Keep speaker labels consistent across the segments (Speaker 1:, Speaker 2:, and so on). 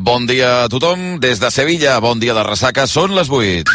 Speaker 1: Bon dia a tothom, des de Sevilla, bon dia de ressaca, són les 8.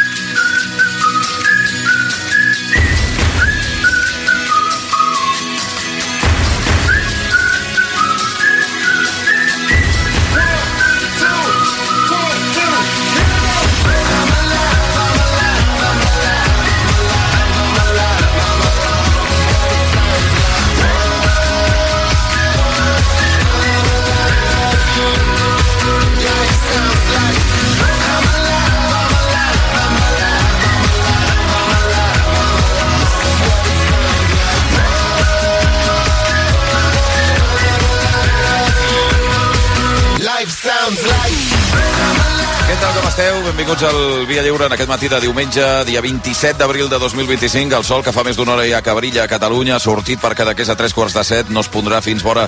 Speaker 1: Benvinguts al Via Lliure en aquest matí de diumenge, dia 27 d'abril de 2025. El sol, que fa més d'una hora ja que brilla a Catalunya, ha sortit per quedar que és a 7:45, no es pondrà fins vora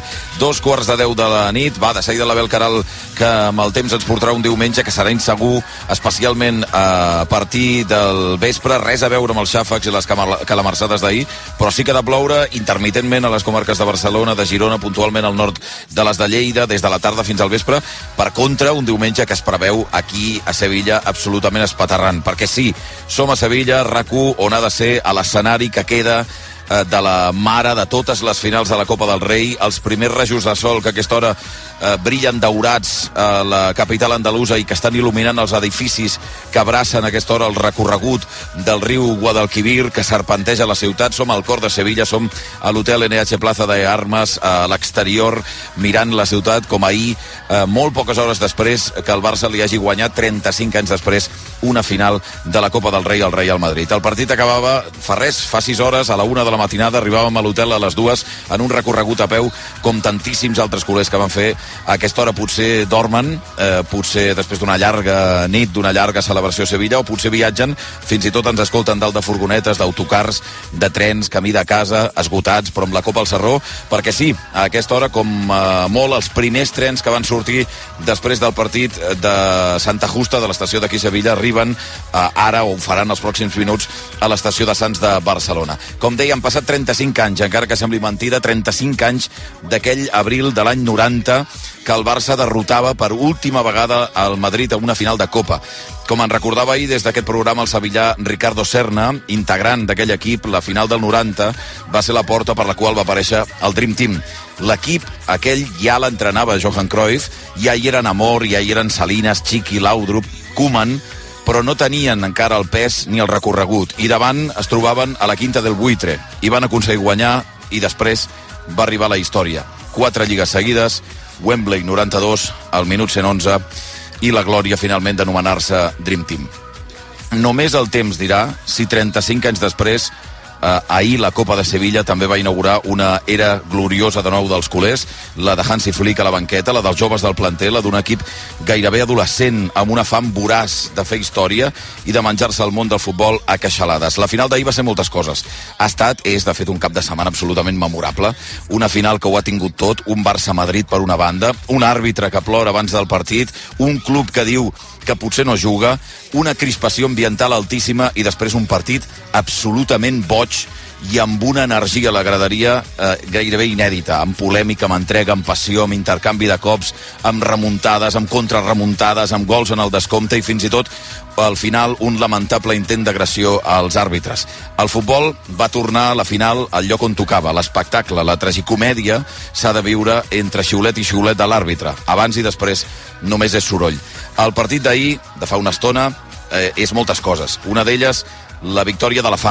Speaker 1: 2:10 de la nit. Va, de seguida la Bel Caral, que amb el temps ens portarà un diumenge que serà insegur, especialment a partir del vespre. Res a veure amb els xàfecs i les calamarsades d'ahir, però sí que ha de ploure intermitentment a les comarques de Barcelona, de Girona, puntualment al nord de les de Lleida, des de la tarda fins al vespre. Per contra, un diumenge que es preveu aquí a Sevilla absolutament espaterrant, perquè sí, som a Sevilla, RAC1, on ha de ser a l'escenari que queda de la mare de totes les finals de la Copa del Rei. Els primers rajos de sol que a aquesta hora brillen daurats a la capital andalusa i que estan il·luminant els edificis que abracen a aquesta hora el recorregut del riu Guadalquivir, que serpenteja la ciutat. Som al cor de Sevilla, som a l'hotel NH Plaza de Armas, a l'exterior, mirant la ciutat com ahir, molt poques hores després que el Barça li hagi guanyat 35 anys després una final de la Copa del Rei al Real Madrid. El partit acabava fa 6 hores, a la 1 de la matinada, arribàvem a l'hotel a les 2 en un recorregut a peu, com tantíssims altres culers que van fer. A aquesta hora potser dormen, potser després d'una llarga nit, d'una llarga celebració a Sevilla, o potser viatgen, fins i tot ens escolten dalt de furgonetes, d'autocars, de trens, camí de casa, esgotats, però amb la copa al sarró, perquè sí, a aquesta hora, com molt, els primers trens que van sortir després del partit de Santa Justa, de l'estació d'aquí a Sevilla, arriben ara, o ho faran els pròxims minuts, a l'estació de Sants de Barcelona. Com deia, han passat 35 anys, encara que sembli mentida, 35 anys d'aquell abril de l'any 90, que el Barça derrotava per última vegada al Madrid a una final de Copa. Com en recordava ahir des d'aquest programa el sevillà Ricardo Serna, integrant d'aquell equip, la final del 90 va ser la porta per la qual va aparèixer el Dream Team. L'equip aquell ja l'entrenava Johan Cruyff, ja hi eren Amor, ja hi eren Salinas, Chiqui, Laudrup, Koeman, però no tenien encara el pes ni el recorregut, i davant es trobaven a la Quinta del Buitre, i van aconseguir guanyar, i després va arribar la història. 4 lligues seguides, Wembley 92, al minut 111, i la glòria finalment d'anomenar-se Dream Team. Només el temps dirà si 35 anys després, ahir la Copa de Sevilla també va inaugurar una era gloriosa de nou dels culers, la de Hansi Flick a la banqueta, la dels joves del planter, la d'un equip gairebé adolescent, amb una fam voraç de fer història i de menjar-se el món del futbol a queixalades. La final d'ahir va ser moltes coses. És de fet un cap de setmana absolutament memorable, una final que ho ha tingut tot, un Barça-Madrid per una banda, un àrbitre que plora abans del partit, un club que diu que potser no juga, una crispació ambiental altíssima i després un partit absolutament boig i amb una energia a la graderia gairebé inèdita, amb polèmica, amb entrega, amb passió, amb intercanvi de cops, amb remuntades, amb contrarremuntades, amb gols en el descompte i fins i tot al final un lamentable intent d'agressió als àrbitres. El futbol va tornar a la final al lloc on tocava. L'espectacle, la tragicomèdia s'ha de viure entre xiulet i xiulet de l'àrbitre. Abans i després només és soroll. El partit d'ahir, de fa una estona, és moltes coses. Una d'elles, la victòria de la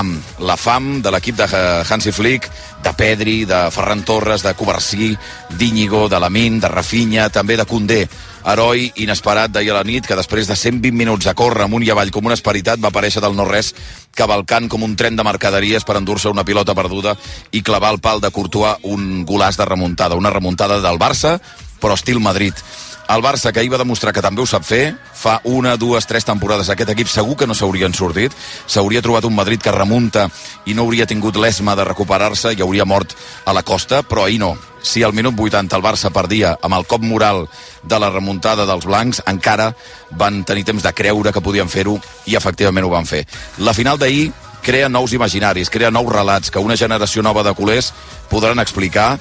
Speaker 1: fam de l'equip de Hansi Flick, de Pedri, de Ferran Torres, de Covarsí, d'Íñigo, de Lamine, de Rafinha, també de Koundé, heroi inesperat d'ahir a la nit, que després de 120 minuts a córrer amunt i avall com un esperitat va aparèixer del no-res, cavalcant com un tren de mercaderies per endur-se una pilota perduda i clavar al pal de Courtois un golaç de remuntada, una remuntada del Barça, però estil Madrid. El Barça, que ahir va demostrar que també ho sap fer, fa 1, 2, 3 temporades aquest equip segur que no s'haurien sortit, s'hauria trobat un Madrid que remunta i no hauria tingut l'esma de recuperar-se i hauria mort a la costa, però ahir no. Si al minut 80 el Barça perdia amb el cop moral de la remuntada dels blancs, encara van tenir temps de creure que podien fer-ho i efectivament ho van fer. La final d'ahir crea nous imaginaris, crea nous relats que una generació nova de culers podran explicar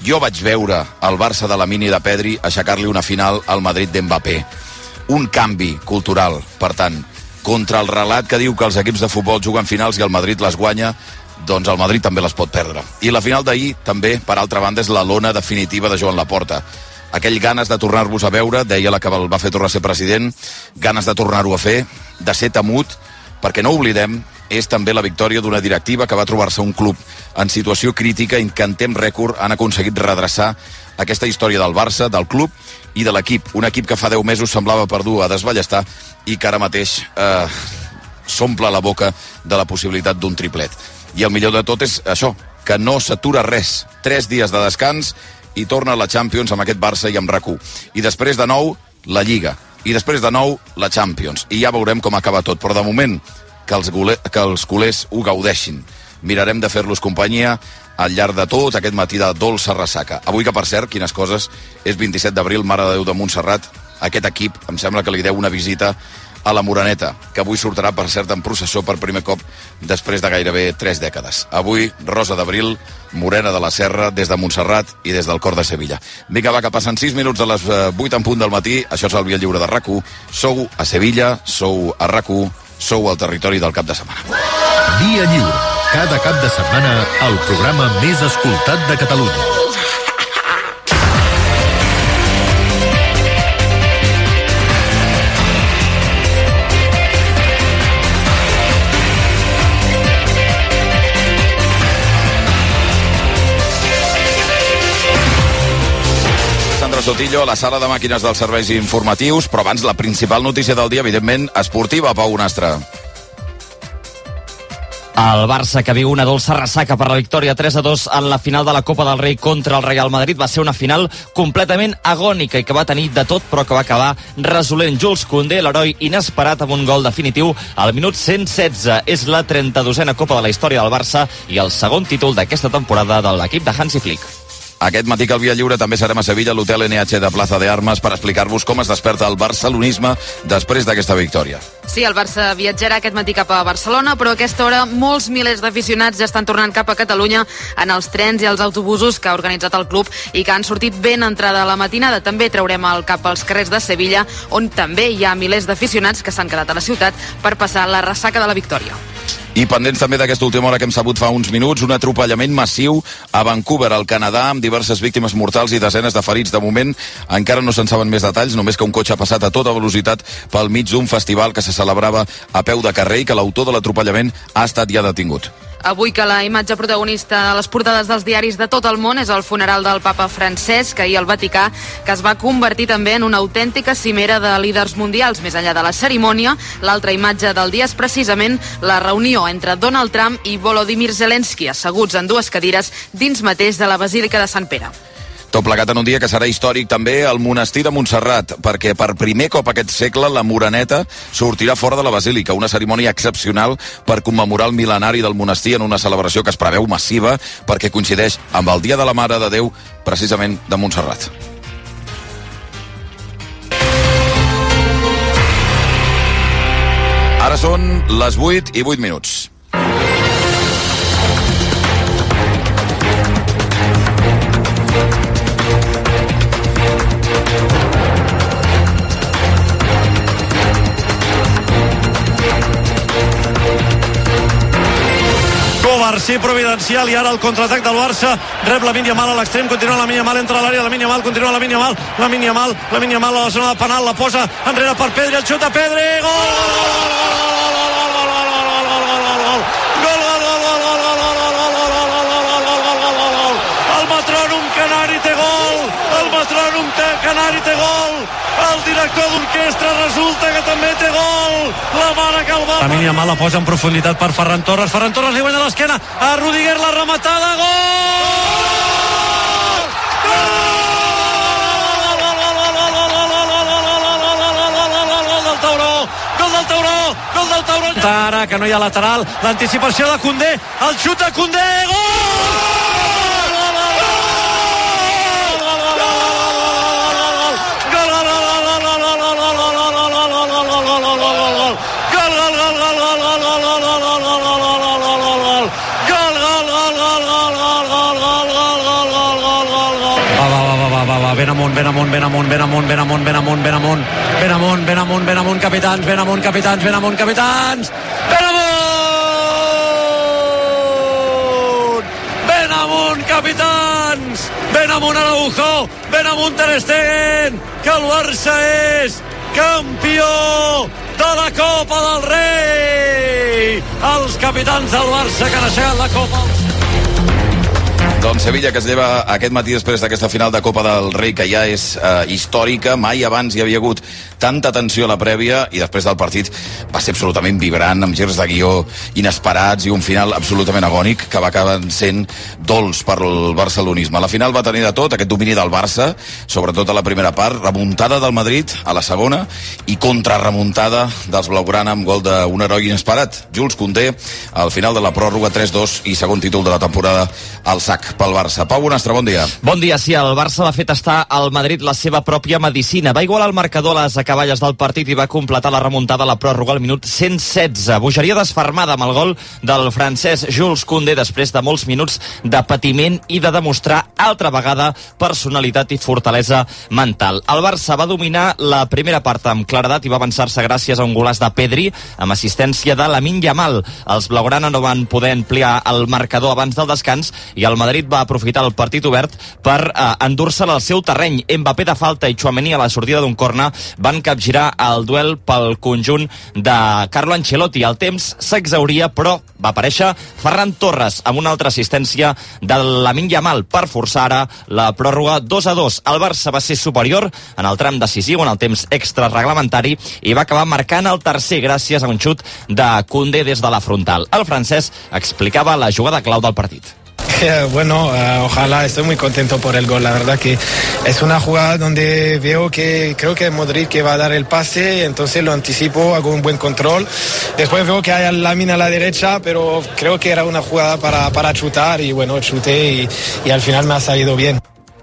Speaker 1: Jo vaig veure el Barça de Lamine i de Pedri aixecar-li una final al Madrid d'Mbappé. Un canvi cultural, per tant, contra el relat que diu que els equips de futbol juguen finals i el Madrid les guanya, doncs el Madrid també les pot perdre. I la final d'ahir també, per altra banda, és la lona definitiva de Joan Laporta. Aquell ganes de tornar-vos a veure, deia la que el va fer tornar a ser president, ganes de tornar-ho a fer, de ser temut, perquè no oblidem, és també la victòria d'una directiva que va trobar-se un club en situació crítica i que en temps rècord han aconseguit redreçar aquesta història del Barça, del club i de l'equip. Un equip que fa 10 mesos semblava perdut a desballestar i que ara mateix s'omple la boca de la possibilitat d'un triplet. I el millor de tot és això, que no s'atura res. 3 dies de descans i torna a la Champions amb aquest Barça i amb RAC1. I després de nou, la Lliga. I després de nou, la Champions. I ja veurem com acaba tot. Però de moment, que els culers ho gaudeixin. Mirarem de fer-los companyia al llarg de tot aquest matí de dolça ressaca. Avui, que per cert, quines coses, és 27 d'abril, Mare de Déu de Montserrat. Aquest equip em sembla que li deu una visita a la Moreneta, que avui sortirà, per cert, en processó per primer cop després de gairebé 3 dècades. Avui, Rosa d'Abril, Morena de la Serra, des de Montserrat i des del cor de Sevilla. Vinga, va, que passen 6 minuts de les 8 en punt del matí. Això és el Via Lliure de RAC1. Sou a Sevilla, sou a RAC1, sou al territori del cap de setmana.
Speaker 2: Via Lliure. Cada cap de setmana, el programa més escoltat de Catalunya.
Speaker 1: Sotillo, a la sala de màquines dels serveis informatius, però abans la principal notícia del dia, evidentment, esportiva, Pau Nastre.
Speaker 3: El Barça, que viu una dolça ressaca per la victòria 3-2 en la final de la Copa del Rei contra el Real Madrid, va ser una final completament agònica i que va tenir de tot, però que va acabar resolent Jules Koundé, l'heroi inesperat, amb un gol definitiu al minut 116. És la 32a Copa de la història del Barça i el segon títol d'aquesta temporada de l'equip de Hansi Flick.
Speaker 1: Aquest matí que al Via Lliure també serem a Sevilla, a l'hotel NH de Plaza de Armas, per explicar-vos com es desperta el barcelonisme després d'aquesta victòria.
Speaker 4: Sí, el Barça viatjarà aquest matí cap a Barcelona, però a aquesta hora molts milers d'aficionats ja estan tornant cap a Catalunya en els trens i els autobusos que ha organitzat el club i que han sortit ben entrada a la matinada. També traurem el cap als carrers de Sevilla, on també hi ha milers d'aficionats que s'han quedat a la ciutat per passar la ressaca de la victòria.
Speaker 1: I pendents també d'aquesta última hora que hem sabut fa uns minuts, un atropellament massiu a Vancouver, al Canadà, amb diverses víctimes mortals i desenes de ferits. De moment encara no se'n saben més detalls, només que un cotxe ha passat a tota velocitat pel mig d'un festival que se celebrava a peu de carrer i que l'autor de l'atropellament ha estat ja detingut.
Speaker 4: Avui que la imatge protagonista a les portades dels diaris de tot el món és el funeral del papa Francesc, ahir al Vaticà, que es va convertir també en una autèntica cimera de líders mundials. Més enllà de la cerimònia, l'altra imatge del dia és precisament la reunió entre Donald Trump i Volodymyr Zelensky, asseguts en 2 cadires dins mateix de la Basílica de Sant Pere.
Speaker 1: Tot plegat en un dia que serà històric també al monestir de Montserrat, perquè per primer cop aquest segle la Moreneta sortirà fora de la Basílica, una cerimònia excepcional per commemorar el mil·lenari del monestir en una celebració que es preveu massiva perquè coincideix amb el Dia de la Mare de Déu, precisament de Montserrat. Ara són les 8 i 8 minuts.
Speaker 5: Covarsí providencial i ara el contraatac del Barça, rep Lamine Yamal a l'extrem, continua Lamine Yamal, entra a l'àrea, Lamine Yamal, continua Lamine Yamal a la zona de penal, la posa enrere per Pedri, el xut de Pedri, el metrònom Canari té gol, el metrònom Canari té gol, el director d'orquestra resulta que també té gol, la mare que el va... Lamine Yamal la posa en profunditat per Ferran Torres li guanya a l'esquena, a Rudiger la rematada, gol! Gol del Tauró, ara que no hi ha lateral, l'anticipació de Koundé, el xut de Koundé, gol! amunt, ben amunt, capitans, ben amunt, capitans! Ben amunt Araujo, ben amunt Ter Stegen, que el Barça és campió de la Copa del Rei! Els capitans del Barça que han aixecat la Copa.
Speaker 1: Doncs Sevilla, que es lleva aquest matí després d'aquesta final de Copa del Rei, que ja és històrica. Mai abans hi havia hagut tanta tensió a la prèvia i després del partit va ser absolutament vibrant, amb girs de guió inesperats i un final absolutament agònic que va acabar sent dolç per al barcelonisme. La final va tenir de tot, aquest domini del Barça, sobretot a la primera part, remuntada del Madrid a la segona i contrarremuntada dels blaugrana amb gol d'un heroi inesperat, Jules Koundé, al final de la pròrroga 3-2 i segon títol de la temporada al sac pel Barça. Pau Bonastre, bon dia.
Speaker 3: Bon dia, sí, el Barça va fer tastar al Madrid la seva pròpia medicina. Va igualar el marcador a les acaballes del partit i va completar la remuntada a la pròrroga al minut 116. Bogeria desfermada amb el gol del francès Jules Koundé després de molts minuts de patiment i de demostrar altra vegada personalitat i fortalesa mental. El Barça va dominar la primera part amb claredat i va avançar-se gràcies a un golaç de Pedri amb assistència de Lamine Yamal. Els blaugrana no van poder ampliar el marcador abans del descans i el Madrid va aprofitar el partit obert per endur-se'l al seu terreny. Mbappé de falta i Tchouaméni a la sortida d'un corner van capgirar el duel pel conjunt de Carlo Ancelotti. El temps s'exhauria, però va aparèixer Ferran Torres amb una altra assistència de Lamine Yamal per forçar ara la pròrroga 2-2. El Barça va ser superior en el tram decisiu, en el temps extra reglamentari, i va acabar marcant el tercer gràcies a un xut de Koundé des de la frontal. El francès explicava la jugada clau del partit.
Speaker 6: Bueno, ojalá, estoy muy contento por el gol. La verdad que es una jugada donde veo que creo que Modric que va a dar el pase, entonces lo anticipo, hago un buen control. Después veo que hay Lamine a la derecha, pero creo que era una jugada para chutar y bueno, chuté y al final me ha salido bien.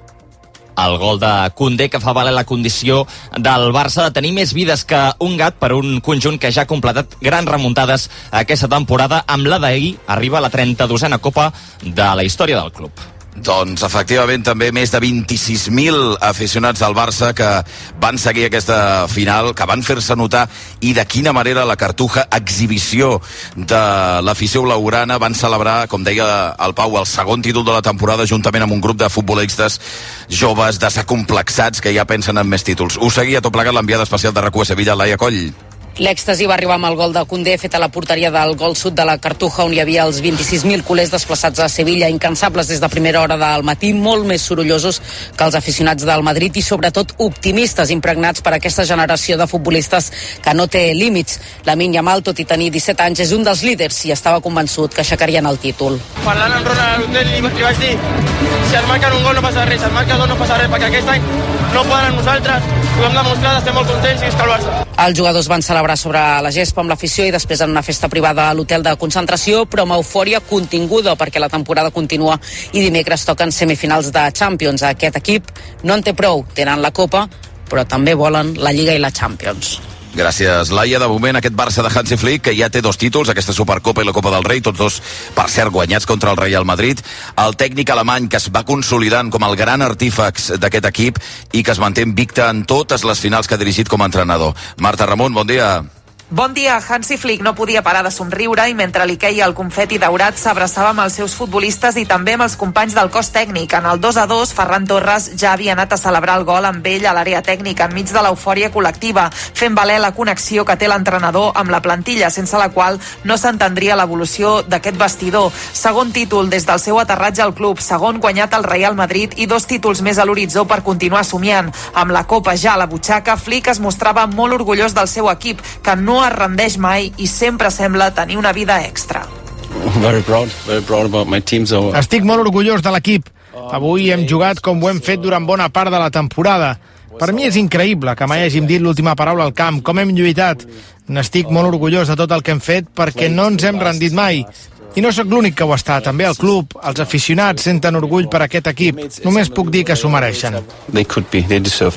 Speaker 3: El gol de Koundé, que fa valer la condició del Barça de tenir més vides que un gat per un conjunt que ja ha completat grans remuntades aquesta temporada. Amb la d'ahir arriba a la 32a Copa de la història del club.
Speaker 1: Doncs, efectivament, també més de 26.000 aficionats del Barça que van seguir aquesta final, que van fer-se notar, i de quina manera la cartuja exhibició de l'afició blaugrana van celebrar, com deia el Pau, el segon títol de la temporada juntament amb un grup de futbolistes joves, desacomplexats, que ja pensen en més títols. Us seguia tot plegat l'enviada especial de RAC1 a Sevilla, Laia Coll.
Speaker 7: L'èxtasi va arribar amb el gol de Koundé fet a la porteria del gol sud de la Cartuja, on hi havia els 26.000 culers desplaçats a Sevilla, incansables des de primera hora del matí, molt més sorollosos que els aficionats del Madrid i sobretot optimistes, impregnats per aquesta generació de futbolistes que no té límits. Lamine Yamal, tot i tenir 17 anys, és un dels líders i estava convençut que aixecarien el títol.
Speaker 8: Parlant amb Ronald Arundel li vaig dir, si es marquen un gol no passa res, si es marquen dos no passa res, perquè aquest any no poden amb nosaltres, ho hem demostrat, estem molt contents i visca el Barça.
Speaker 7: Els jugadors van celebrar sobre la gespa amb l'afició i després en una festa privada a l'hotel de concentració, però amb eufòria continguda perquè la temporada continua i dimecres toquen semifinals de Champions. Aquest equip no en té prou, tenen la Copa, però també volen la Lliga i la Champions.
Speaker 1: Gràcies, Laia. De moment, aquest Barça de Hansi Flick, que ja té dos títols, aquesta Supercopa i la Copa del Rei, tots dos, per cert, guanyats contra el Real Madrid. El tècnic alemany, que es va consolidant com el gran artífex d'aquest equip i que es manté invicte en totes les finals que ha dirigit com a entrenador. Marta Ramon, bon dia.
Speaker 9: Bon dia. Hansi Flick no podia parar de somriure i mentre li queia el confeti daurat s'abraçava amb els seus futbolistes i també amb els companys del cos tècnic. En el 2-2, Ferran Torres ja havia anat a celebrar el gol amb ell a l'àrea tècnica enmig de l'eufòria col·lectiva, fent valer la connexió que té l'entrenador amb la plantilla, sense la qual no s'entendria l'evolució d'aquest vestidor. Segon títol des del seu aterratge al club, segon guanyat al Real Madrid i dos títols més a l'horitzó per continuar somiant. Amb la Copa ja a la butxaca, Flick es mostrava molt orgullós del seu equip, que no es rendeix mai i sempre sembla tenir una vida extra.
Speaker 10: Very proud about my team.
Speaker 6: Estic molt orgullós de l'equip. Avui hem jugat com ho hem fet durant bona part de la temporada. Per mi és increïble que mai hàgim dit l'última paraula al camp, com hem lluitat. N'estic molt orgullós de tot el que hem fet perquè no ens hem rendit mai. I no sóc l'únic que ho està, també el club, els aficionats senten orgull per aquest equip. Només puc dir que s'ho mereixen.
Speaker 10: They deserved it.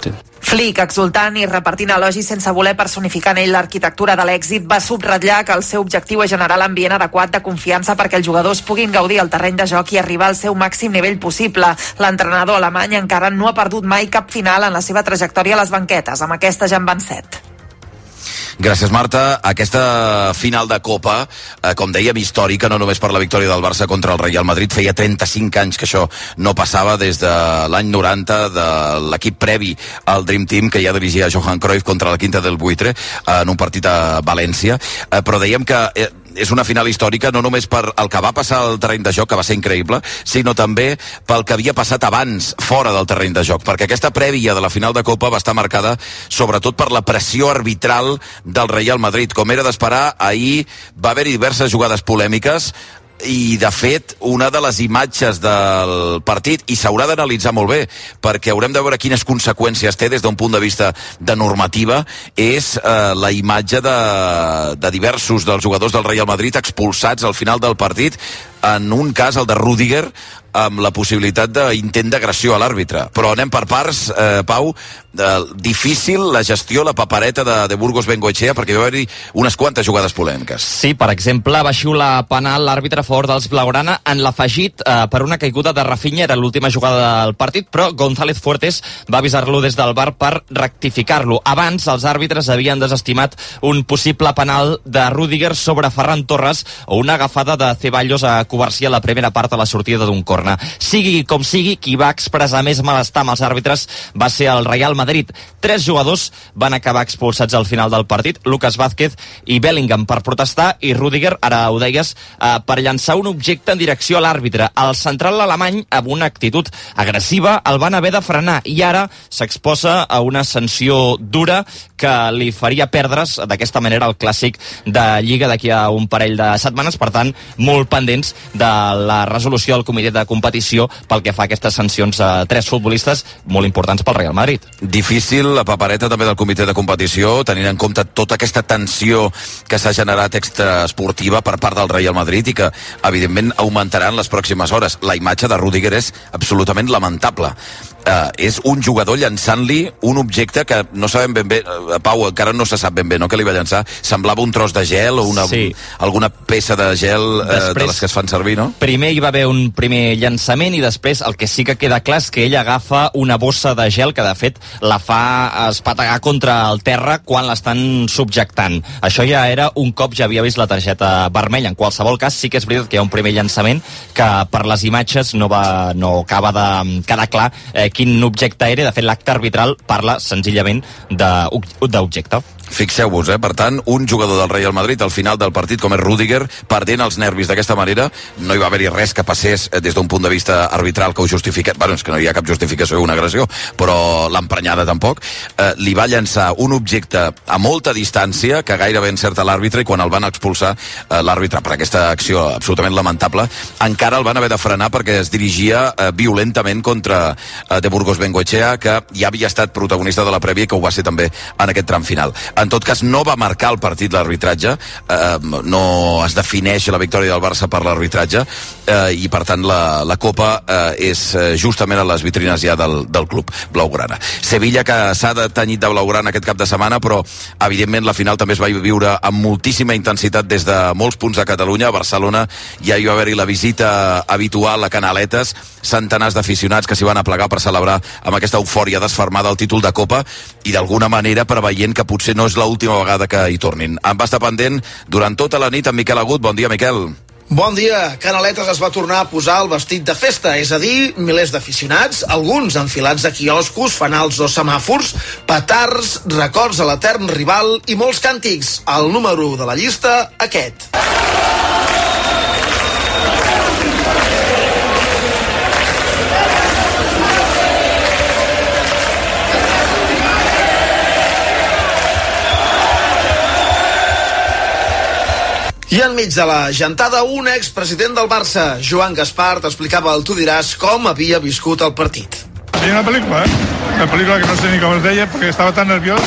Speaker 9: Flick, exultant i repartint elogis sense voler personificar en ell l'arquitectura de l'èxit, va subratllar que el seu objectiu és generar l'ambient adequat de confiança perquè els jugadors puguin gaudir el terreny de joc i arribar al seu màxim nivell possible. L'entrenador alemany encara no ha perdut mai cap final en la seva trajectòria a les banquetes. Amb aquesta ja en van 7.
Speaker 1: Gràcies, Marta. Aquesta final de Copa, com dèiem, històrica, no només per la victòria del Barça contra el Real Madrid. Feia 35 anys que això no passava, des de l'any 90, de l'equip previ al Dream Team, que ja dirigia Johan Cruyff contra la Quinta del Buitre en un partit a València. Però dèiem que és una final històrica no només per el que va passar al terreny de joc, que va ser increïble, sinó també pel que havia passat abans, fora del terreny de joc, perquè aquesta prèvia de la final de Copa va estar marcada sobretot per la pressió arbitral del Real Madrid. Com era d'esperar, ahir va haver-hi diverses jugades polèmiques, i de fet una de les imatges del partit, i s'haurà d'analitzar molt bé perquè haurem de veure quines conseqüències té des d'un punt de vista de normativa, és la imatge de diversos dels jugadors del Real Madrid expulsats al final del partit, en un cas, el de Rüdiger, amb la possibilitat d'intent d'agressió a l'àrbitre. Però anem per parts, Pau. Difícil la gestió, la papereta de Burgos Bengoechea, perquè va haver-hi unes quantes jugades polèmiques.
Speaker 3: Sí, per exemple, va xiular penal l'àrbitre a favor dels Blaugrana en l'afegit per una caiguda de Rafinha, era l'última jugada del partit, però González Fuertes va avisar-lo des del VAR per rectificar-lo. Abans, els àrbitres havien desestimat un possible penal de Rüdiger sobre Ferran Torres o una agafada de Ceballos a Covarsí a la primera part a la sortida d'un córner. Sigui com sigui, qui va expressar més malestar amb els àrbitres va ser el Real Madrid. 3 jugadors van acabar expulsats al final del partit, Lucas Vázquez i Bellingham per protestar, i Rüdiger, ara ho deies, per llançar un objecte en direcció a l'àrbitre. El central alemany, amb una actitud agressiva, el van haver de frenar i ara s'exposa a una sanció dura que li faria perdre's d'aquesta manera el clàssic de Lliga d'aquí a un parell de setmanes. Per tant, molt pendents de la resolució del comitè de competició pel que fa a aquestes sancions a 3 futbolistes molt importants pel Real Madrid.
Speaker 1: Difícil la papereta també del comitè de competició, tenint en compte tota aquesta tensió que s'ha generat extraesportiva per part del Real Madrid i que evidentment augmentarà en les pròximes hores. La imatge de Rüdiger és absolutament lamentable. És un jugador llançant-li un objecte que no sabem ben bé, Pau, encara no se sap ben bé, no?, que li va llançar. Semblava un tros de gel o alguna peça de gel de les que es fan servir, no?
Speaker 3: Primer hi va haver un primer llançament i després el que sí que queda clar és que ell agafa una bossa de gel que de fet la fa espategar contra el terra quan l'estan subjectant. Això ja era un cop ja havia vist la targeta vermella. En qualsevol cas sí que és veritat que hi ha un primer llançament que per les imatges no acaba de quedar clar quin objecte era. De fet, l'acte arbitral parla senzillament d'objecte.
Speaker 1: Fixeu-vos, per tant, un jugador del Real Madrid al final del partit, com és Rüdiger, perdent els nervis d'aquesta manera. No hi va haver-hi res que passés des d'un punt de vista arbitral que ho justifica. Bueno, és que no hi ha cap justificació d'una agressió, però l'emprenyada tampoc. Li va llançar un objecte a molta distància que gairebé encerta l'àrbitre, i quan el van expulsar l'àrbitre per aquesta acció absolutament lamentable, encara el van haver de frenar perquè es dirigia violentament contra de Burgos Bengoechea, que ja havia estat protagonista de la prèvia i que ho va ser també en aquest tram final. En tot cas, no va marcar el partit l'arbitratge, no es defineix la victòria del Barça per l'arbitratge, i per tant la Copa és justament a les vitrines ja del club blaugrana. Sevilla, que s'ha tenyit de blaugrana aquest cap de setmana, però evidentment la final també es va viure amb moltíssima intensitat des de molts punts de Catalunya. A Barcelona ja hi va haver-hi la visita habitual a Canaletes, centenars d'aficionats que s'hi van aplegar per celebrar amb aquesta eufòria desfermada el títol de Copa i d'alguna manera preveient que potser no és l'última vegada que hi tornin. En va estar pendent durant tota la nit amb Miquel Agut. Bon dia, Miquel.
Speaker 11: Bon dia. Canaletes es va tornar a posar el vestit de festa, és a dir, milers d'aficionats, alguns enfilats a quioscos, fanals o semàfors, petards, records a l'etern rival i molts càntics. El número 1 de la llista, aquest. I enmig de la gentada, un expresident del Barça, Joan Gaspart, explicava al Tu diràs com havia viscut el partit.
Speaker 12: Hay una pel·lícula, una pel·lícula que no sé ni com es deia perquè estava tan nerviós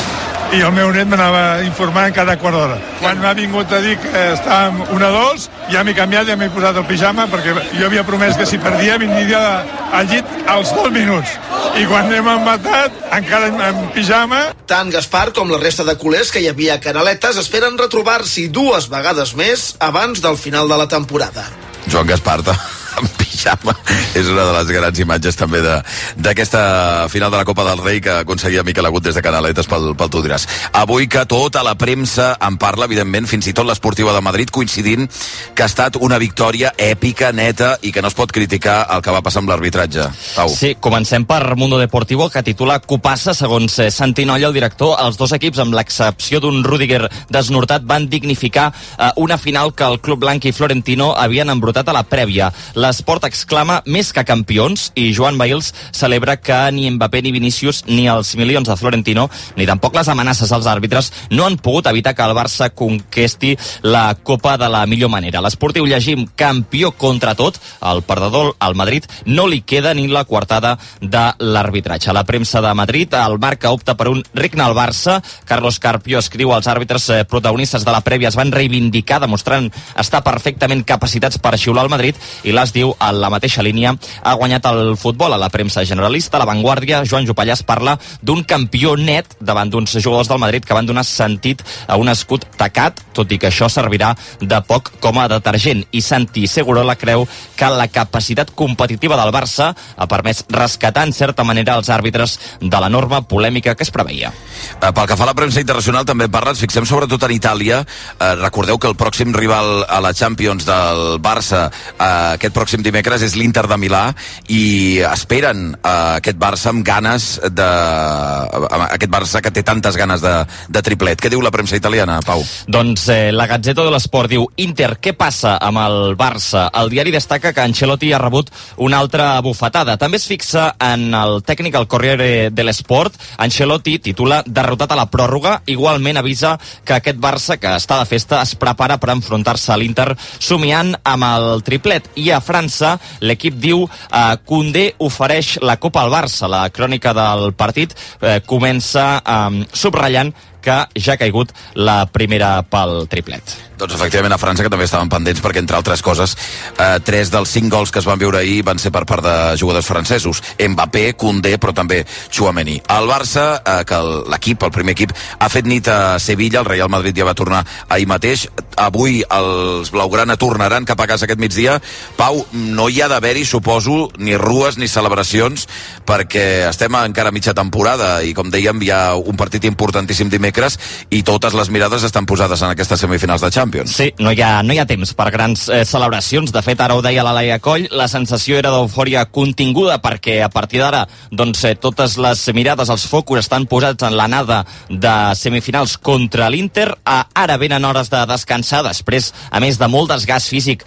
Speaker 12: i el meu net m'anava informant cada quart d'hora. Quan m'ha vingut a dir que estàvem 1-2, ja m'he canviat, ja m'he posat el pijama, perquè jo havia promès que si perdia vindria al llit als 2 minuts. I quan hem empatat, encara en pijama.
Speaker 11: Tant Gaspar com la resta de culers que hi havia a Canaletes esperen retrobar-s'hi 2 vegades més abans del final de la temporada.
Speaker 1: Joan Gaspar en pijama és una de les grans imatges també d'aquesta final de la Copa del Rei que aconseguia Miquel Agut des de Canaletes pel Tu diràs. Avui que tota la premsa en parla, evidentment, fins i tot l'Esportiva de Madrid, coincidint que ha estat una victòria èpica, neta, i que no es pot criticar el que va passar amb l'arbitratge. Pau.
Speaker 3: Sí, comencem per Mundo Deportivo, que titula Copassa, segons Santi Nolla, el director. Els 2 equips, amb l'excepció d'un Rüdiger desnortat, van dignificar una final que el club blanc i Florentino havien embrutat a la prèvia. L'Esport exclama més que campions i Joan Bailes celebra que ni Mbappé ni Vinícius ni els milions de Florentino ni tampoc les amenaces als àrbitres no han pogut evitar que el Barça conquesti la Copa de la millor manera. L'Esportiu llegim campió contra tot, el perdedor al Madrid no li queda ni la coartada de l'arbitratge. A la premsa de Madrid, el Marca opta per un regna al Barça. Carlos Carpio escriu als àrbitres protagonistes de la prèvia es van reivindicar demostrant estar perfectament capacitats per xiular el Madrid, i l'As diu a la mateixa línia ha guanyat el futbol. A la premsa generalista, a La Vanguardia, Joan Jopallàs parla d'un campió net davant d'uns jugadors del Madrid que van donar sentit a un escut tacat, tot i que això servirà de poc com a detergent. I Santi Segurola creu que la capacitat competitiva del Barça ha permès rescatar en certa manera els àrbitres de l'enorme polèmica que es preveia.
Speaker 1: Pel que fa a la premsa internacional també parla, ens fixem sobretot en Itàlia. Recordeu que el pròxim rival a la Champions del Barça aquest pròxim dimecres és l'Inter de Milà, i esperen aquest Barça amb ganes aquest Barça que té tantes ganes de triplet. Què diu la premsa italiana, Pau?
Speaker 3: Doncs la Gazzetta dello Sport diu Inter, què passa amb el Barça? El diari destaca que Ancelotti ha rebut una altra bufetada. També es fixa en el tècnic al Corriere dell'Sport. Ancelotti titula derrotat a la pròrroga. Igualment avisa que aquest Barça, que està de festa, es prepara per enfrontar-se a l'Inter somiant amb el triplet. I a França, l'equip diu Koundé ofereix la Copa al Barça. La crònica del partit comença subratllant que ja ha caigut la primera pel triplet.
Speaker 1: Doncs efectivament a França, que també estaven pendents perquè, entre altres coses, 3 dels 5 gols que es van veure ahir van ser per part de jugadors francesos. Mbappé, Koundé, però també Tchouaméni. El Barça, que l'equip, el primer equip, ha fet nit a Sevilla, el Real Madrid ja va tornar ahir mateix. Avui els blaugrana tornaran cap a casa aquest migdia. Pau, no hi ha d'haver-hi, suposo, ni rues ni celebracions, perquè estem encara a mitja temporada i, com dèiem, hi ha un partit importantíssim dimecres i totes les mirades estan posades en aquestes semifinals de Champions.
Speaker 3: Sí, no hi ha temps per grans celebracions. De fet, ara ho deia la Laia Coll, la sensació era d'eufòria continguda perquè a partir d'ara totes les mirades, els focus estan posats en l'anada de semifinals contra l'Inter. Ara venen hores de descansar després, a més de molt desgast físic,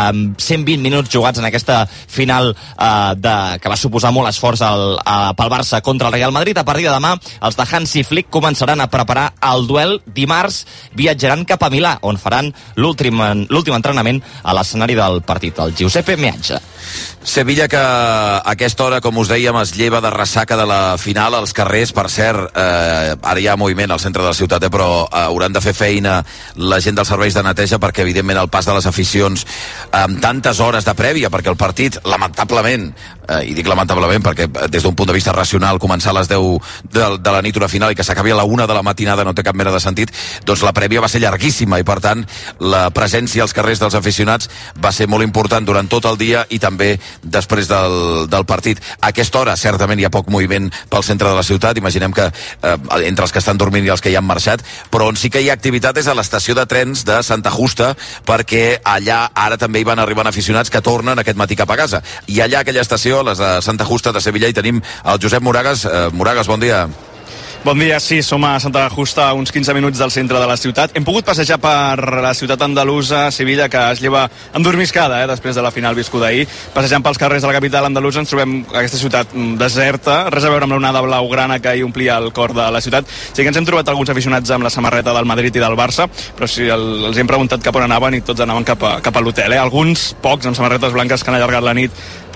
Speaker 3: 120 minuts jugats en aquesta final que va suposar molt esforç pel Barça contra el Real Madrid. A partir de demà, els de Hansi Flick començaran a preparar el duel. Dimarts viatjaran cap a Milà, on faran l'últim entrenament a l'escenari del partit, el Giuseppe Meazza.
Speaker 1: Sevilla, que a aquesta hora, com us dèiem, es lleva de ressaca de la final als carrers. Per cert, ara hi ha moviment al centre de la ciutat, però hauran de fer feina la gent dels serveis de neteja, perquè evidentment el pas de les aficions amb tantes hores de prèvia, perquè el partit, lamentablement, i dic lamentablement perquè des d'un punt de vista racional començar a les 10 de la nit una final i que s'acabi a la 1 de la matinada no té cap mena de sentit. Doncs la prèvia va ser llarguíssima i, per tant, la presència als carrers dels aficionats va ser molt important durant tot el dia i també després del partit. A aquesta hora certament hi ha poc moviment pel centre de la ciutat, imaginem que entre els que estan dormint i els que ja han marxat, però on sí que hi ha activitat és a l'estació de trens de Santa Justa, perquè allà ara també hi van arribant aficionats que tornen aquest matí cap a casa. I allà, aquella estació, les de Santa Justa de Sevilla, hi tenim el Josep Moragas. Moragas, bon dia.
Speaker 13: Bon dia, sí, som a Santa Justa, a uns 15 minuts del centre de la ciutat. Hem pogut passejar per la ciutat andalusa, Sevilla, que es lleva endormiscada després de la final viscuda ahir. Passejant pels carrers de la capital andalusa ens trobem aquesta ciutat deserta, res a veure amb l'onada blaugrana que ahir omplia el cor de la ciutat. Sí que ens hem trobat alguns aficionats amb la samarreta del Madrid i del Barça, però sí, els hem preguntat cap on anaven i tots anaven cap a l'hotel. Alguns, pocs, amb samarretes blanques que han allargat la nit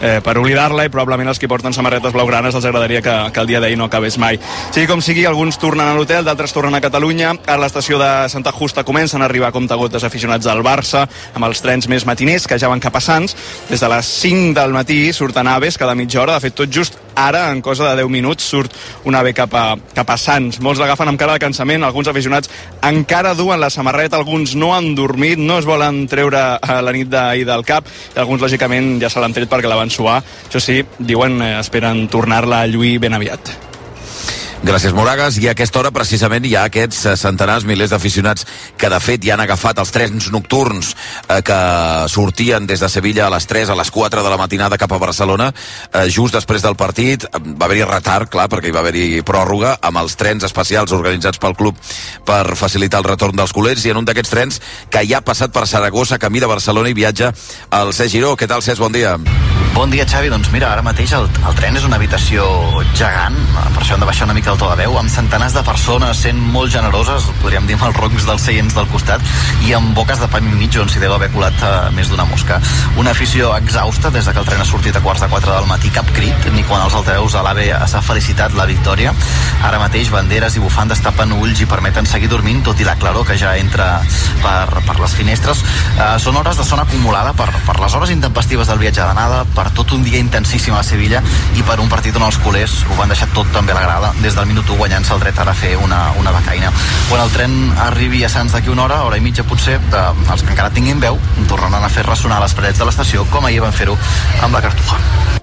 Speaker 13: per oblidar-la, i probablement els que porten samarretes blaugranes els agradaria que el dia d'ahir no acabés mai. Sigui com sigui, alguns tornen a l'hotel, d'altres tornen a Catalunya. A l'estació de Santa Justa comencen a arribar a comptagotes aficionats del Barça, amb els trens més matiners que ja van cap a Sants. Des de les 5 del matí surten aves cada mitja hora. De fet, tot just ara, en cosa de 10 minuts, surt un ave cap a Sants. Molts l'agafen amb cara de cansament, alguns aficionats encara duen la samarreta, alguns no han dormit, no es volen treure la nit d'ahir del cap, i alguns, lògicament, ja se l'han tret perquè la van suar. Això sí, diuen, esperen tornar-la a lluir ben aviat.
Speaker 1: Gràcies, Moragas. I a aquesta hora, precisament, hi ha aquests centenars, milers d'aficionats que, de fet, ja han agafat els trens nocturns que sortien des de Sevilla a les 3, a les 4 de la matinada cap a Barcelona. Just després del partit va haver-hi retard, clar, perquè hi va haver-hi pròrroga, amb els trens especials organitzats pel club per facilitar el retorn dels culers, i en un d'aquests trens que ja ha passat per Saragossa, camí de Barcelona, i viatja al Cesc Giró. Què tal, Cesc? Bon dia.
Speaker 14: Bon dia, Xavi. Doncs mira, ara mateix el tren és una habitació gegant, per això hem de baixar una mica el to de veu, amb centenars de persones sent molt generoses, podríem dir amb els roncs dels seients del costat, i amb boques de pa mig on s'hi deu haver colat més d'una mosca. Una afició exhausta des que el tren ha sortit a 3:15 del matí, cap crit, ni quan els altaveus a l'AVE s'ha felicitat la victòria. Ara mateix banderes i bufandes tapen ulls i permeten seguir dormint, tot i la claror que ja entra per les finestres. Són hores de son acumulada per les hores intempestives del viatge d'anada, per tot un dia intensíssim a Sevilla i per un partit on els culers ho van deixar tot també a la grada, des del minut 1 guanyant-se el dret a fer una becaina. Quan el tren arribi a Sants d'aquí una hora i mitja potser, els que encara tinguin veu tornaran a fer ressonar les parets de l'estació, com ahir van fer-ho amb la Cartuja.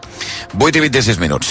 Speaker 1: 8:26.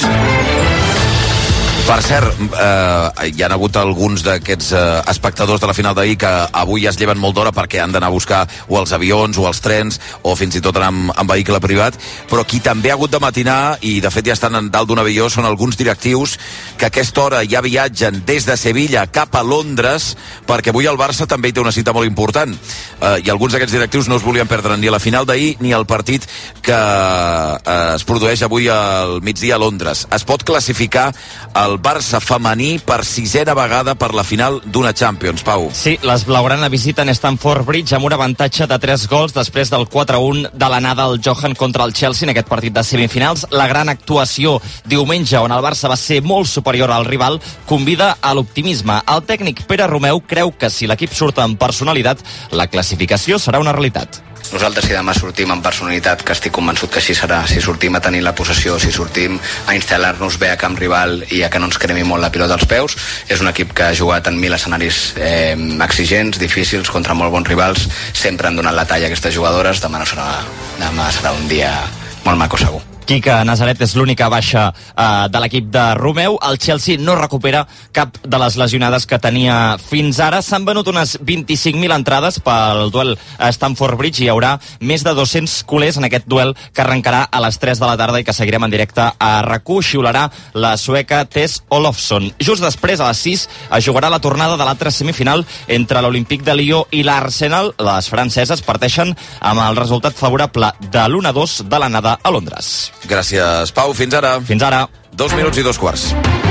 Speaker 1: Per cert, hi ha hagut alguns d'aquests espectadors de la final d'ahir que avui es lleven molt d'hora perquè han d'anar a buscar o els avions o els trens o fins i tot anar amb vehicle privat, però qui també ha hagut de matinar, i de fet ja estan en dalt d'un avió, són alguns directius que a aquesta hora ja viatgen des de Sevilla cap a Londres, perquè avui el Barça també hi té una cita molt important, i alguns d'aquests directius no es volien perdre ni la final d'ahir ni el partit que es produeix avui al migdia a Londres. Es pot classificar el Barça femení per 6a vegada per la final d'una Champions, Pau.
Speaker 3: Sí, les blaugrana visiten Stamford Bridge amb un avantatge de 3 gols després del 4-1 de l'anada al Johan contra el Chelsea en aquest partit de semifinals. La gran actuació diumenge, on el Barça va ser molt superior al rival, convida a l'optimisme. El tècnic Pere Romeu creu que si l'equip surt amb personalitat, la classificació serà una realitat.
Speaker 15: Nosaltres, si demà sortim amb personalitat, que estic convençut que així serà, si sortim a tenir la possessió, si sortim a instal·lar-nos bé a camp rival i a que no ens cremi molt la pilota als peus, és un equip que ha jugat en 1000 escenaris exigents, difícils, contra molt bons rivals, sempre han donat la talla a aquestes jugadores. Demà serà un dia molt maco, segur.
Speaker 3: Quique Nazaret és l'única baixa de l'equip de Romeu. El Chelsea no recupera cap de les lesionades que tenia fins ara. S'han venut unes 25.000 entrades pel duel a Stamford Bridge i hi haurà més de 200 culers en aquest duel que arrencarà a les 3 de la tarda i que seguirem en directe a RAC1. Xiularà la sueca Tess Olofsson. Just després, a les 6, es jugarà la tornada de l'altra semifinal entre l'Olympique de Lió i l'Arsenal. Les franceses parteixen amb el resultat favorable de l'1-2 de l'anada a Londres.
Speaker 1: Gràcies, Pau. Fins ara.
Speaker 3: Fins ara.
Speaker 1: 2 minuts i 2:15.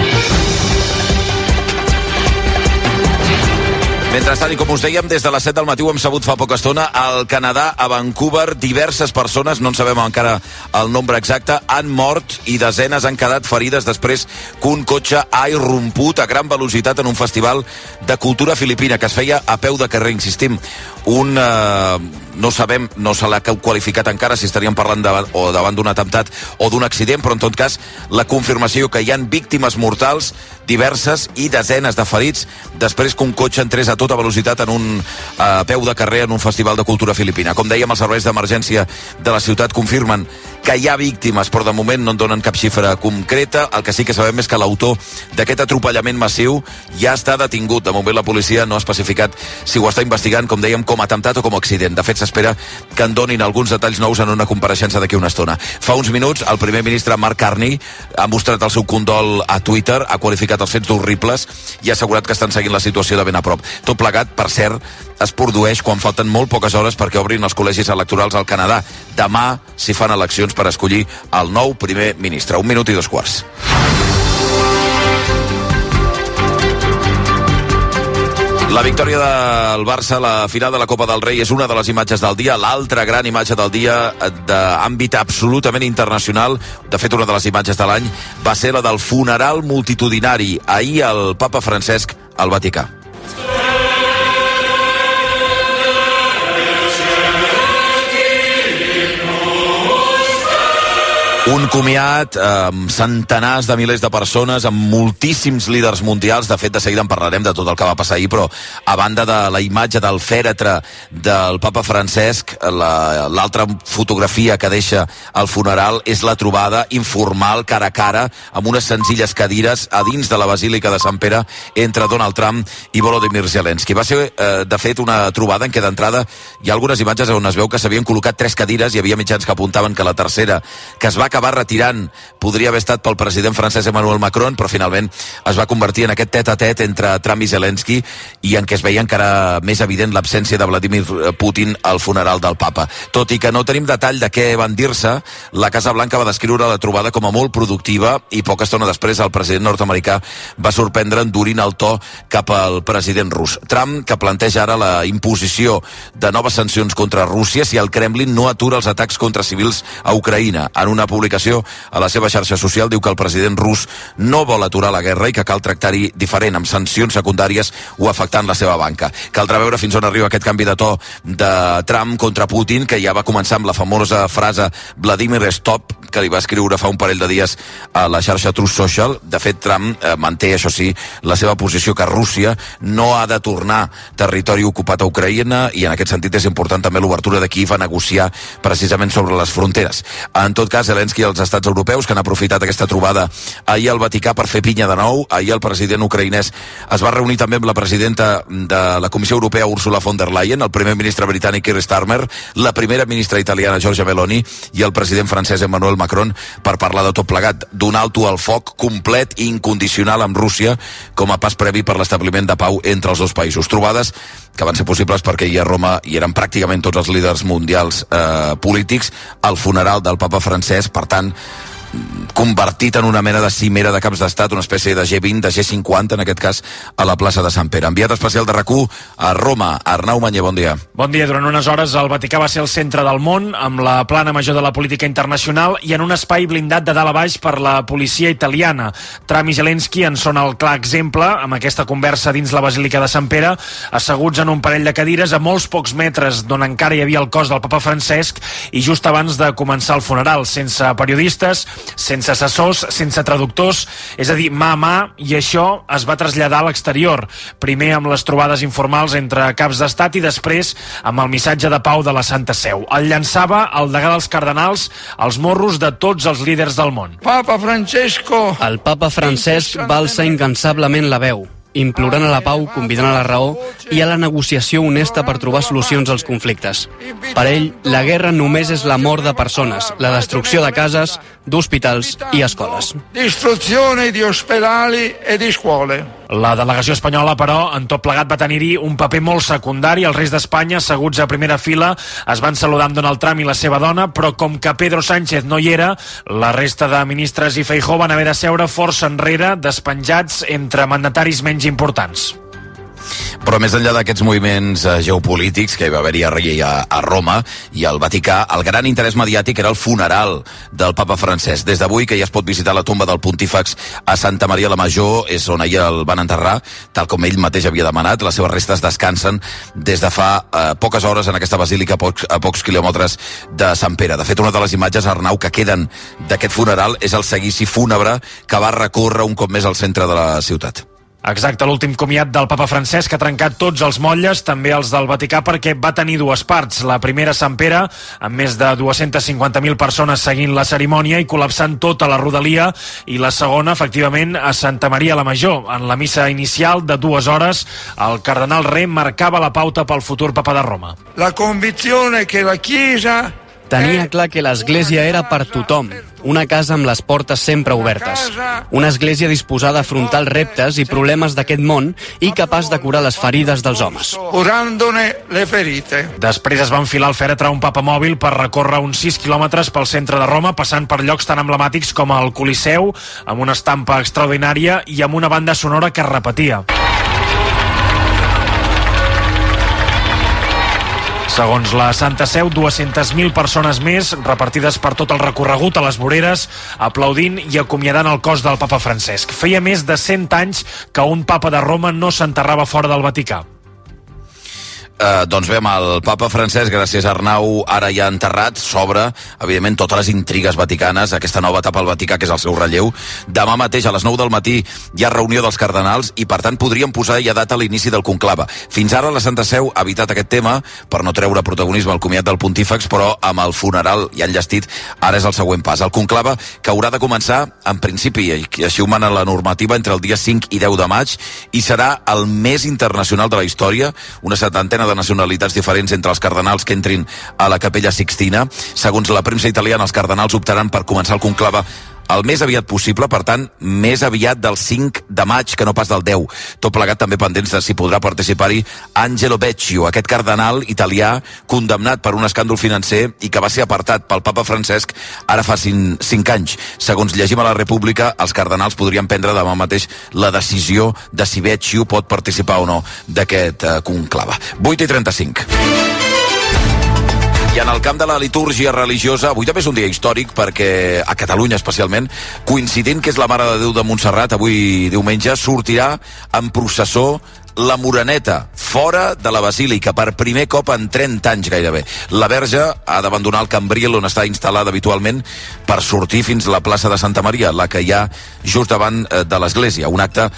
Speaker 1: Mentrestant, i com us dèiem, des de les 7 del matí ho hem sabut fa poca estona, al Canadà, a Vancouver, diverses persones, no en sabem encara el nombre exacte, han mort i desenes han quedat ferides després que un cotxe ha irromput a gran velocitat en un festival de cultura filipina que es feia a peu de carrer, insistim. No sabem, no se l'ha qualificat encara si estaríem parlant davant d'un atemptat o d'un accident, però en tot cas la confirmació que hi han víctimes mortals diverses i desenes de ferits després que un cotxe entrés a tota velocitat en un peu de carrer en un festival de cultura filipina. Com dèiem, els serveis d'emergència de la ciutat confirmen que hi ha víctimes, però de moment no en donen cap xifra concreta. El que sí que sabem és que l'autor d'aquest atropellament massiu ja està detingut. De moment la policia no ha especificat si ho està investigant, com dèiem, com a atemptat o com a accident. De fet, s'espera que en donin alguns detalls nous en una compareixença d'aquí una estona. Fa uns minuts, el primer ministre Mark Carney ha mostrat el seu condol a Twitter, ha qualificat els fets d'horribles i ha assegurat que estan seguint la situació de ben a prop. Tot plegat, per cert, es produeix quan falten molt poques hores perquè obrin els col·legis electorals al Canadà. Demà s'hi fan eleccions per escollir el nou primer ministre. 1 minut i 2:15. La victòria del Barça a la final de la Copa del Rei és una de les imatges del dia. L'altra gran imatge del dia d'àmbit absolutament internacional, de fet una de les imatges de l'any, va ser la del funeral multitudinari ahir al Papa Francesc al Vaticà. Un comiat amb centenars de milers de persones, amb moltíssims líders mundials. De fet, de seguida en parlarem de tot el que va passar ahir, però a banda de la imatge del fèretre del Papa Francesc, l'altra fotografia que deixa al funeral és la trobada informal, cara a cara, amb unes senzilles cadires a dins de la Basílica de Sant Pere entre Donald Trump i Volodymyr Zelensky. Va ser, de fet, una trobada en què d'entrada hi ha algunes imatges on es veu que s'havien col·locat 3 cadires, hi havia mitjans que apuntaven que la tercera, que es va acabar retirant, podria haver estat pel president francès Emmanuel Macron, però finalment es va convertir en aquest tet-a-tet entre Trump i Zelensky, i en què es veia encara més evident l'absència de Vladimir Putin al funeral del papa. Tot i que no tenim detall de què van dir-se, la Casa Blanca va descriure la trobada com a molt productiva, i poca estona després el president nord-americà va sorprendre endurint el to cap al president rus. Trump, que planteja ara la imposició de noves sancions contra Rússia si el Kremlin no atura els atacs contra civils a Ucraïna. En una publicació a la seva xarxa social diu que el president rus no vol aturar la guerra i que cal tractar-hi diferent, amb sancions secundàries o afectant la seva banca. Caldrà veure fins on arriba aquest canvi de to de Trump contra Putin, que ja va començar amb la famosa frase Vladimir Stop, que li va escriure fa un parell de dies a la xarxa Truth Social. De fet, Trump manté, això sí, la seva posició que Rússia no ha de tornar territori ocupat a Ucraïna, i en aquest sentit és important també l'obertura de Kíev a negociar precisament sobre les fronteres. En tot cas, Zelensky i els estats europeus, que han aprofitat aquesta trobada ahir al Vaticà per fer pinya de nou. Ahir el president ucraïnès es va reunir també amb la presidenta de la Comissió Europea, Ursula von der Leyen, el primer ministre britànic Keir Starmer, la primera ministra italiana Giorgia Meloni i el president francès Emmanuel Macron, per parlar de tot plegat, d'un alto al foc complet i incondicional amb Rússia com a pas previ per l'establiment de pau entre els dos països. Trobades que van ser possibles perquè ahir a Roma hi eren pràcticament tots els líders mundials polítics al funeral del papa Francesc, per tant, convertit en una mena de cimera de caps d'estat, una espècie de G20, de G50, en aquest cas, a la plaça de Sant Pere. Enviat especial de RAC1 a Roma, Arnau Manyer, bon dia.
Speaker 16: Bon dia. Durant unes hores el Vaticà va ser el centre del món, amb la plana major de la política internacional i en un espai blindat de dalt a baix per la policia italiana. Trump i Zelensky en són el clar exemple, amb aquesta conversa dins la Basílica de Sant Pere, asseguts en un parell de cadires a molts pocs metres d'on encara hi havia el cos del papa Francesc, i just abans de començar el funeral, sense periodistes, sense assessors, sense traductors, és a dir, mà a mà, i això es va traslladar a l'exterior, primer amb les trobades informals entre caps d'estat i després amb el missatge de pau de la Santa Seu. El llançava el degà dels cardenals als morros de tots els líders del món.
Speaker 17: El papa Francesc va alçar incansablement la veu, implorant a la pau, convidant a la raó i a la negociació honesta per trobar solucions als conflictes. Per ell, la guerra només és la mort de persones, la destrucció de cases, d'hospitals i escoles.
Speaker 18: Distruzione di ospedali e di scuole.
Speaker 16: La delegació espanyola, però, en tot plegat va tenir-hi un paper molt secundari. Els reis d'Espanya, asseguts a primera fila, es van saludar amb Donald Trump i la seva dona, però com que Pedro Sánchez no hi era, la resta de ministres i Feijóo van haver de seure força enrere, despenjats entre mandataris menys importants.
Speaker 1: Però més enllà d'aquests moviments geopolítics que hi va haver-hi a Roma i al Vaticà, el gran interès mediàtic era el funeral del papa Francesc. Des d'avui, que ja es pot visitar la tomba del pontífex a Santa Maria la Major, és on ahir el van enterrar, tal com ell mateix havia demanat. Les seves restes descansen des de fa poques hores en aquesta basílica a pocs quilòmetres de Sant Pere. De fet, una de les imatges, Arnau, que queden d'aquest funeral és el seguici fúnebre que va recórrer un cop més al centre de la ciutat.
Speaker 16: Exacte, l'últim comiat del papa Francesc ha trencat tots els motlles, també els del Vaticà, perquè va tenir dues parts. La primera a Sant Pere, amb més de 250.000 persones seguint la cerimònia i col·lapsant tota la rodalia, i la segona, efectivament, a Santa Maria la Major. En la missa inicial de 2 hores, el cardenal Re marcava la pauta pel futur papa de Roma.
Speaker 18: La convicción que la Chiesa
Speaker 17: tenia clar que l'església era per tothom, una casa amb les portes sempre obertes, una església disposada a afrontar els reptes i problemes d'aquest món i capaç de curar les ferides dels homes.
Speaker 18: Curandone le ferite.
Speaker 16: Després es va enfilar el fèretre a un papa mòbil per recórrer uns 6 quilòmetres pel centre de Roma, passant per llocs tan emblemàtics com el Coliseu, amb una estampa extraordinària i amb una banda sonora que es repetia. Segons la Santa Seu, 200.000 persones més repartides per tot el recorregut a les voreres, aplaudint i acomiadant el cos del papa Francesc. Feia més de 100 anys que un papa de Roma no s'enterrava fora del Vaticà.
Speaker 1: Doncs bé, amb el papa Francesc, gràcies a Arnau, ara ja enterrat, s'obre, evidentment, totes les intrigues vaticanes, aquesta nova etapa al Vaticà, que és el seu relleu. Demà mateix, a les 9 del matí, hi ha reunió dels cardenals i, per tant, podríem posar ja data a l'inici del conclave. Fins ara la Santa Seu ha evitat aquest tema per no treure protagonisme al comiat del pontífex, però amb el funeral ja enllestit, ara és el següent pas. El conclave, que haurà de començar, en principi, i així ho mana la normativa, entre el dia 5 i 10 de maig, i serà el més internacional de la història, una setantena de nacionalitats diferents entre els cardenals que entrin a la Capella Sixtina. Segons la premsa italiana, els cardenals optaran per començar el conclave el més aviat possible, per tant, més aviat del 5 de maig que no pas del 10. Tot plegat també pendents de si podrà participar-hi Angelo Becciu, aquest cardenal italià condemnat per un escàndol financer i que va ser apartat pel papa Francesc ara fa 5 anys. Segons llegim a la República, els cardenals podrien prendre demà mateix la decisió de si Becciu pot participar o no d'aquest conclave. 8:35. I en el camp de la litúrgia religiosa, avui també és un dia històric perquè a Catalunya especialment, coincidint que és la Mare de Déu de Montserrat, avui diumenge, sortirà en processó la Moreneta, fora de la Basílica, per primer cop en 30 anys gairebé. La Verge ha d'abandonar el Cambril, on està instal·lada habitualment, per sortir fins a la plaça de Santa Maria, la que hi ha just davant de l'església. Un acte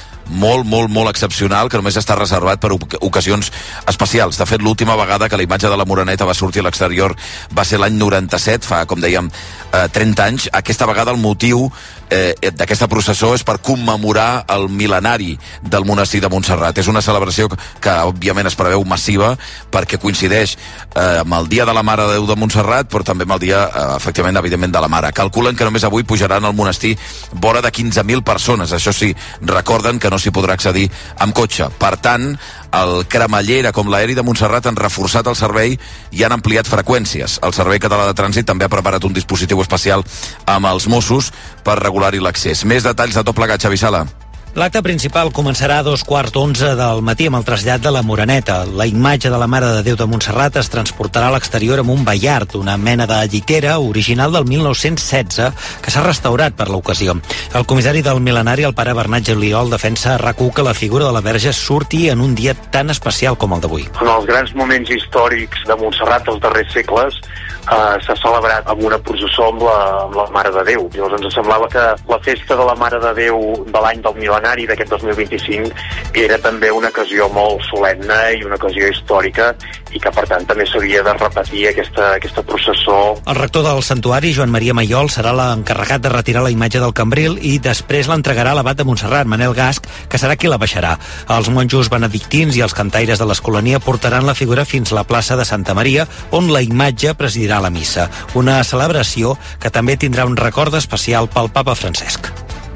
Speaker 1: molt excepcional, que només està reservat per ocasions especials. De fet, l'última vegada que la imatge de la Moreneta va sortir a l'exterior va ser l'any 97, fa, com dèiem, 30 anys. Aquesta vegada el motiu d'aquesta processó és per commemorar el mil·lenari del monestir de Montserrat. És una celebració que òbviament es preveu massiva perquè coincideix amb el dia de la Mare de Déu de Montserrat, però també amb el dia, efectivament, evidentment, de la Mare. Calculen que només avui pujaran al monestir vora de 15.000 persones. Això sí, recorden que no s'hi podrà accedir amb cotxe. Per tant, el Cremallera com l'aeri de Montserrat han reforçat el servei i han ampliat freqüències. El Servei Català de Trànsit també ha preparat un dispositiu especial amb els Mossos per regular-hi l'accés. Més detalls de tot plegat, Xavi Sala.
Speaker 19: L'acte principal començarà a 11:15 del matí amb el trasllat de la Moreneta. La imatge de la Mare de Déu de Montserrat es transportarà a l'exterior amb un Ballard, una mena de llitera original del 1916 que s'ha restaurat per l'ocasió. El comissari del mil·lenari, el pare Bernat Juliol, defensa a RAC1 que la figura de la Verge surti en un dia tan especial com el d'avui.
Speaker 20: En els grans moments històrics de Montserrat dels darrers segles s'ha celebrat amb una processó amb la Mare de Déu. Llavors ens semblava que la festa de la Mare de Déu de l'any del mil·lenari d'aquest 2025 era també una ocasió molt solemne i una ocasió històrica i que per tant també s'hauria de repetir aquesta processó.
Speaker 19: El rector del santuari, Joan Maria Maiol, serà l'encarregat de retirar la imatge del Cambril i després l'entregarà a l'abat de Montserrat, Manel Gasc, que serà qui la baixarà. Els monjos benedictins i els cantaires de l'Escolania portaran la figura fins a la plaça de Santa Maria, on la imatge presidirà la missa. Una celebració que també tindrà un record especial pel papa Francesc.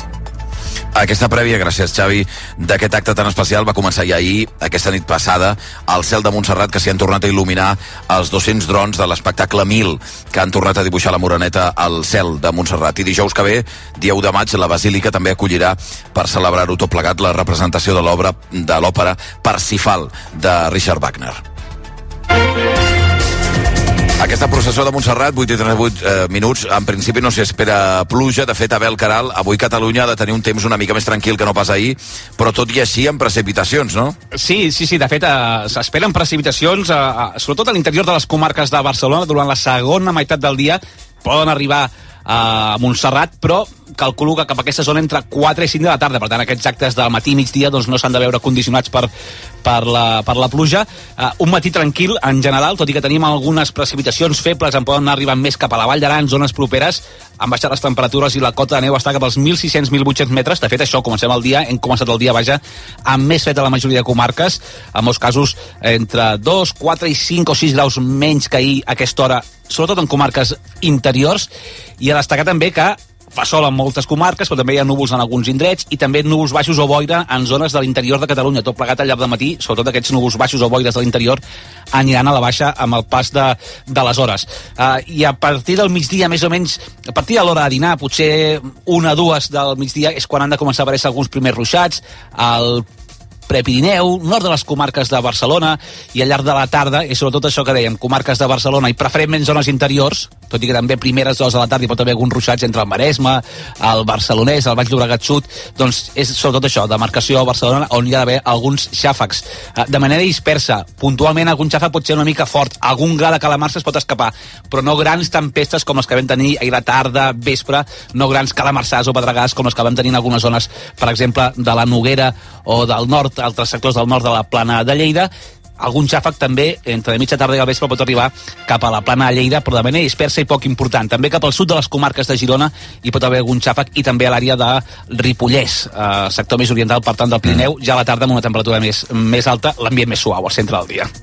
Speaker 1: Aquesta prèvia, gràcies Xavi, d'aquest acte tan especial va començar ja ahir, aquesta nit passada, al cel de Montserrat, que s'hi han tornat a il·luminar els 200 drons de l'espectacle 1000 que han tornat a dibuixar la Moreneta al cel de Montserrat. I dijous que ve, dia 1 de maig, la Basílica també acollirà, per celebrar-ho tot plegat, la representació de l'òpera Parsifal de Richard Wagner. Aquesta processó de Montserrat, 8:38 minuts, en principi no s'espera pluja. De fet, Abel Caral, avui Catalunya ha de tenir un temps una mica més tranquil que no pas ahir, però tot i així amb precipitacions, no?
Speaker 21: Sí, de fet, s'esperen precipitacions, sobretot a l'interior de les comarques de Barcelona, durant la segona meitat del dia, poden arribar a Montserrat, però calculo que cap a aquesta zona entre 4 i 5 de la tarda. Per tant, aquests actes del matí i migdia doncs, no s'han de veure condicionats per la pluja. Un matí tranquil en general, tot i que tenim algunes precipitacions febles, en poden arribar més cap a la Vall d'Aran, zones properes. Han baixat les temperatures i la cota de neu està cap als 1.600-1.800 metres. De fet, això, comencem el dia, hem començat el dia, amb més fred a la majoria de comarques, en molts casos entre 2, 4 i 5 o 6 graus menys que ahir a aquesta hora, sobretot en comarques interiors, i a destacar també que fa sol en moltes comarques, però també hi ha núvols en alguns indrets i també núvols baixos o boira en zones de l'interior de Catalunya. Tot plegat al llarg del matí, sobretot aquests núvols baixos o boires de l'interior aniran a la baixa amb el pas de les hores. I a partir del migdia, més o menys, a partir de l'hora de dinar, potser 1 o 2 del migdia, és quan han de començar a aparèixer alguns primers ruixats. El Prepirineu, nord de les comarques de Barcelona, i al llarg de la tarda, i sobretot això que dèiem, comarques de Barcelona i preferentment zones interiors, tot i que també primeres hores de la tarda hi pot haver algun ruixats entre el Maresme, el Barcelonès, el Baix Llobregat Sud, doncs és sobretot això, demarcació a Barcelona, on hi ha d'haver alguns xàfecs. De manera dispersa, puntualment algun xàfec pot ser una mica fort, algun gra de calamarsa es pot escapar, però no grans tempestes com les que vam tenir ahir la tarda, vespre, no grans calamarsars o pedregades com les que vam tenir en algunes zones, per exemple, de la Noguera o del nord, altres sectors del nord de la Plana de Lleida. Algun xàfec també, entre mitja tarda i al vespre, pot arribar cap a la Plana de Lleida, però de manera dispersa i poc important. També cap al sud de les comarques de Girona hi pot haver algun xàfec, i també a l'àrea de Ripollès, sector més oriental, per tant, del Pirineu, ja a la tarda amb una temperatura més alta, l'ambient més suau al centre del dia.